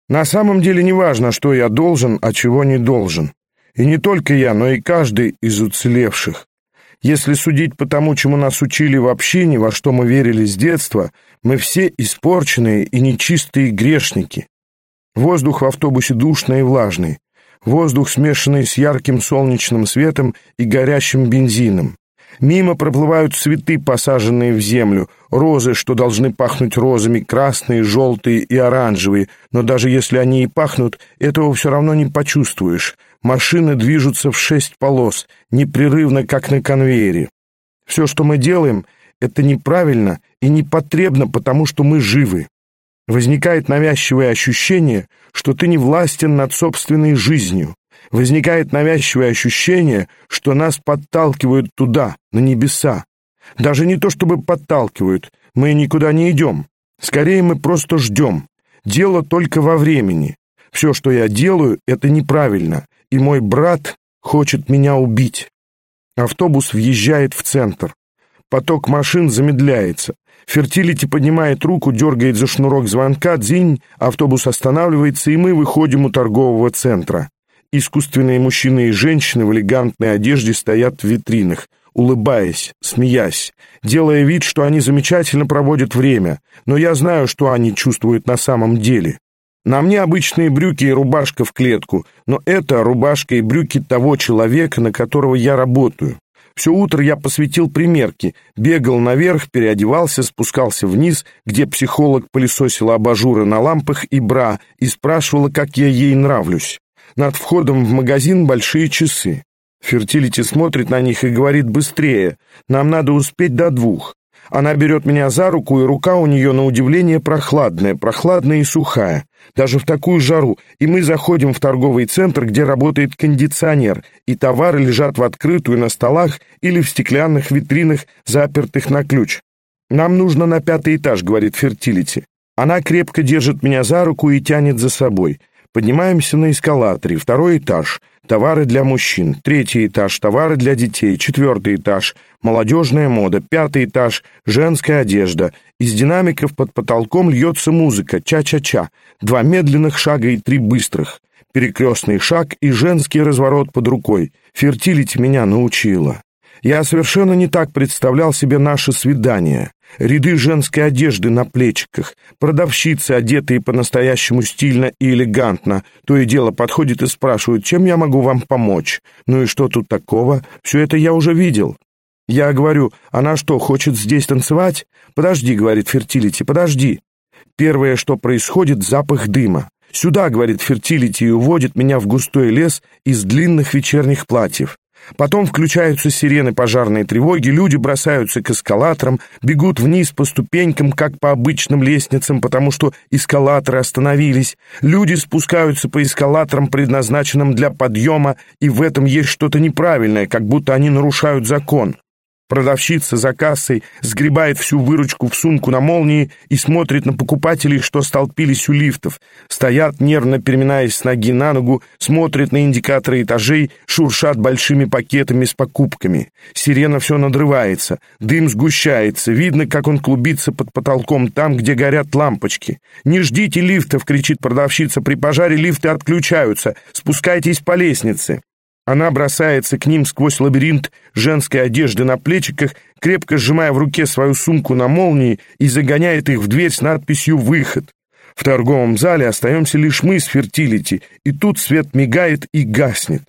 На самом деле не важно, что я должен, а чего не должен. И не только я, но и каждый из уцелевших. Если судить по тому, чему нас учили в общине, во что мы верили с детства, мы все испорченные и нечистые грешники. Воздух в автобусе душный и влажный. Воздух, смешанный с ярким солнечным светом и горящим бензином. Мимо проплывают цветы, посаженные в землю, розы, что должны пахнуть розами, красные, желтые и оранжевые, но даже если они и пахнут, этого все равно не почувствуешь. Машины движутся в 6 полос, непрерывно, как на конвейере. Все, что мы делаем, это неправильно и непотребно, потому что мы живы. Возникает навязчивое ощущение, что ты не властен над собственной жизнью. Возникает навязчивое ощущение, что нас подталкивают туда, на небеса. Даже не то чтобы подталкивают, мы никуда не идем. Скорее, мы просто ждем. Дело только во времени. Все, что я делаю, это неправильно, и мой брат хочет меня убить. Автобус въезжает в центр. Поток машин замедляется. Фертилити поднимает руку, дергает за шнурок звонка, дзинь, автобус останавливается, и мы выходим у торгового центра. Искусственные мужчины и женщины в элегантной одежде стоят в витринах, улыбаясь, смеясь, делая вид, что они замечательно проводят время, но я знаю, что они чувствуют на самом деле. На мне обычные брюки и рубашка в клетку, но это рубашка и брюки того человека, на которого я работаю. Все утро я посвятил примерке, бегал наверх, переодевался, спускался вниз, где психолог пылесосила абажуры на лампах и бра, и спрашивала, как я ей нравлюсь. Над входом в магазин большие часы. Фертилити смотрит на них и говорит: «Быстрее, нам надо успеть до 2». Она берет меня за руку, и рука у нее, на удивление, прохладная и сухая, даже в такую жару, и мы заходим в торговый центр, где работает кондиционер, и товары лежат в открытую на столах или в стеклянных витринах, запертых на ключ. «Нам нужно на 5-й этаж», — говорит Фертилити. Она крепко держит меня за руку и тянет за собой. Поднимаемся на эскалаторе. 2-й этаж. Товары для мужчин. 3-й этаж. Товары для детей. 4-й этаж. Молодежная мода. 5-й этаж. Женская одежда. Из динамиков под потолком льется музыка. Ча-ча-ча. 2 медленных шага и 3 быстрых. Перекрестный шаг и женский разворот под рукой. Фертилити меня научила. Я совершенно не так представлял себе наше свидание. Ряды женской одежды на плечиках, продавщицы, одетые по-настоящему стильно и элегантно, то и дело подходят и спрашивают: «Чем я могу вам помочь?» «Ну и что тут такого? Все это я уже видел». Я говорю: «Она что, хочет здесь танцевать?» «Подожди», — говорит Фертилити, — «подожди». Первое, что происходит, — запах дыма. «Сюда», — говорит Фертилити, и уводит меня в густой лес из длинных вечерних платьев. Потом включаются сирены пожарной тревоги, люди бросаются к эскалаторам, бегут вниз по ступенькам, как по обычным лестницам, потому что эскалаторы остановились. Люди спускаются по эскалаторам, предназначенным для подъема, и в этом есть что-то неправильное, как будто они нарушают закон. Продавщица за кассой сгребает всю выручку в сумку на молнии и смотрит на покупателей, что столпились у лифтов. Стоят, нервно переминаясь с ноги на ногу, смотрят на индикаторы этажей, шуршат большими пакетами с покупками. Сирена все надрывается, дым сгущается, видно, как он клубится под потолком там, где горят лампочки. «Не ждите лифтов!» — кричит продавщица. «При пожаре лифты отключаются! Спускайтесь по лестнице!» Она бросается к ним сквозь лабиринт женской одежды на плечиках, крепко сжимая в руке свою сумку на молнии, и загоняет их в дверь с надписью «Выход». В торговом зале остаемся лишь мы с Фертилити, и тут свет мигает и гаснет.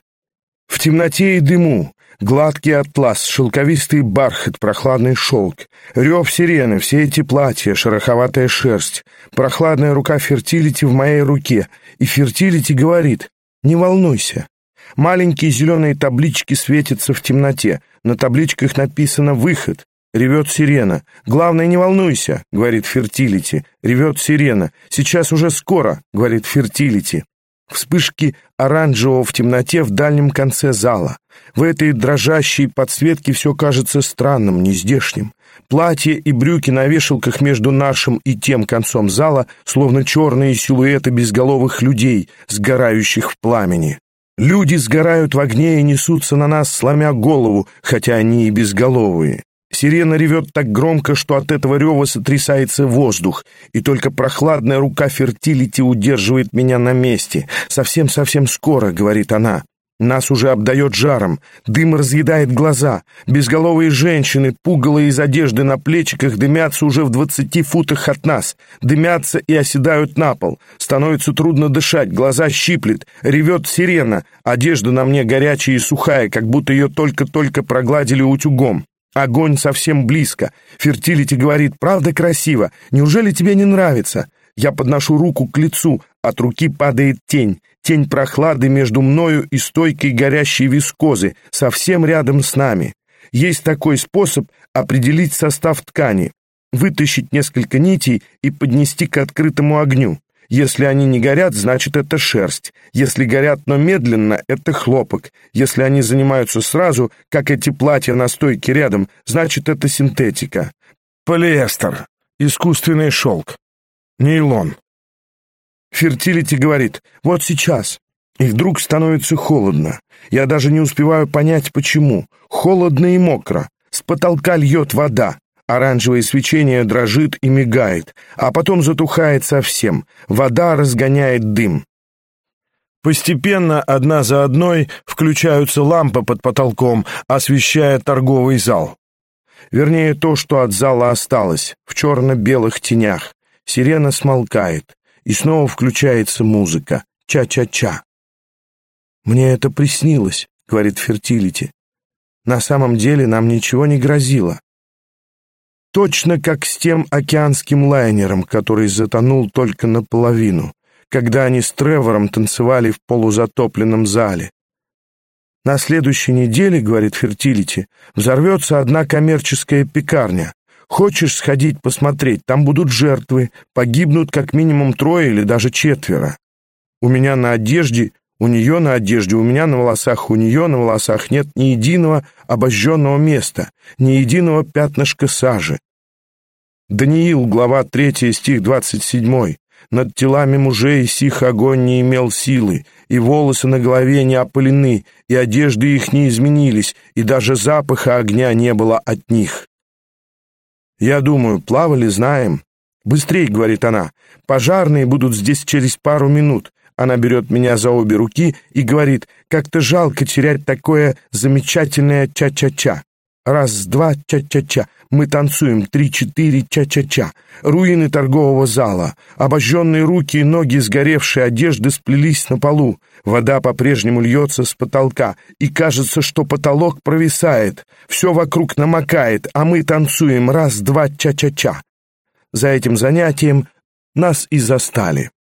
В темноте и дыму гладкий атлас, шелковистый бархат, прохладный шелк, рев сирены, все эти платья, шероховатая шерсть, прохладная рука Фертилити в моей руке, и Фертилити говорит: «Не волнуйся». Маленькие зеленые таблички светятся в темноте. На табличках написано «Выход». Ревет сирена. «Главное, не волнуйся», — говорит Фертилити. Ревет сирена. «Сейчас уже скоро», — говорит Фертилити. Вспышки оранжевого в темноте в дальнем конце зала. В этой дрожащей подсветке все кажется странным, нездешним. Платья и брюки на вешалках между нашим и тем концом зала, словно черные силуэты безголовых людей, сгорающих в пламени. Люди сгорают в огне и несутся на нас, сломя голову, хотя они и безголовые. Сирена ревет так громко, что от этого рева сотрясается воздух, и только прохладная рука Фертилити удерживает меня на месте. «Совсем-совсем скоро», — говорит она. Нас уже обдает жаром, дым разъедает глаза. Безголовые женщины, пугало из одежды на плечиках, дымятся уже в 20 футах от нас. Дымятся и оседают на пол. Становится трудно дышать, глаза щиплет. Ревет сирена. Одежда на мне горячая и сухая, как будто ее только-только прогладили утюгом. Огонь совсем близко. Фертилити говорит: «Правда красиво? Неужели тебе не нравится?» Я подношу руку к лицу, от руки падает тень. Тень прохлады между мною и стойкой горящей вискозы, совсем рядом с нами. Есть такой способ определить состав ткани: вытащить несколько нитей и поднести к открытому огню. Если они не горят, значит, это шерсть. Если горят, но медленно, это хлопок. Если они занимаются сразу, как эти платья на стойке рядом, значит, это синтетика. Полиэстер, искусственный шелк, нейлон. Фертилити говорит: «Вот сейчас». И вдруг становится холодно. Я даже не успеваю понять, почему. Холодно и мокро. С потолка льет вода. Оранжевое свечение дрожит и мигает, а потом затухает совсем. Вода разгоняет дым. Постепенно, одна за одной, включаются лампы под потолком, освещая торговый зал. Вернее, то, что от зала осталось, в черно-белых тенях. Сирена смолкает, и снова включается музыка. Ча-ча-ча. «Мне это приснилось», — говорит Фертилити. «На самом деле нам ничего не грозило. Точно как с тем океанским лайнером, который затонул только наполовину, когда они с Тревором танцевали в полузатопленном зале. На следующей неделе, — говорит Фертилити, — взорвется одна коммерческая пекарня. Хочешь сходить посмотреть? Там будут жертвы, погибнут как минимум 3 или даже 4. У меня на одежде, у нее на одежде, у меня на волосах, у нее на волосах нет ни единого обожженного места, ни единого пятнышка сажи». Даниил, глава 3, стих 27. «Над телами мужей сих огонь не имел силы, и волосы на голове не опалены, и одежды их не изменились, и даже запаха огня не было от них». Я думаю, плавали, знаем. «Быстрей», — говорит она, — «пожарные будут здесь через пару минут». Она берет меня за обе руки и говорит: «Как-то жалко терять такое замечательное ча-ча-ча. Раз-два, ча-ча-ча. Мы танцуем 3-4, ча-ча-ча. Руины торгового зала. Обожженные руки и ноги сгоревшей одежды сплелись на полу. Вода по-прежнему льется с потолка, и кажется, что потолок провисает. Все вокруг намокает, а мы танцуем раз-два, ча-ча-ча». За этим занятием нас и застали.